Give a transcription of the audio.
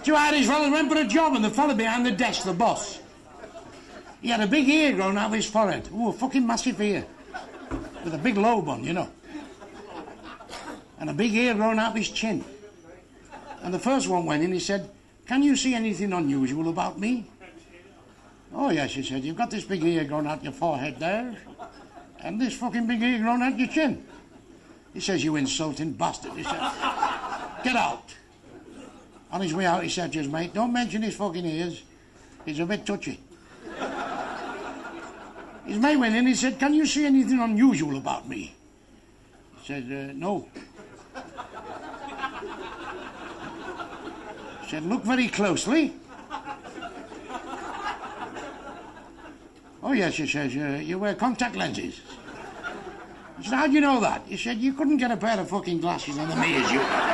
Two Irish fellas went for a job, and the fella behind the desk, the boss, he had a big ear growing out of his forehead. Ooh, a fucking massive ear. With a big lobe on, you know. And a big ear growing out of his chin. And the first one went in, he said, "Can you see anything unusual about me?" "Oh, yes," he said, "you've got this big ear growing out your forehead there, and this fucking big ear growing out your chin." He says, "You insulting bastard," he said. "Get out." On his way out, he said to his mate, "Don't mention his fucking ears. He's a bit touchy." His mate went in, he said, "Can you see anything unusual about me?" He said, "No." He said, "Look very closely." "Oh, yes," he says, "you wear contact lenses." He said, "How do you know that?" He said, "You couldn't get a pair of fucking glasses on the me as you are."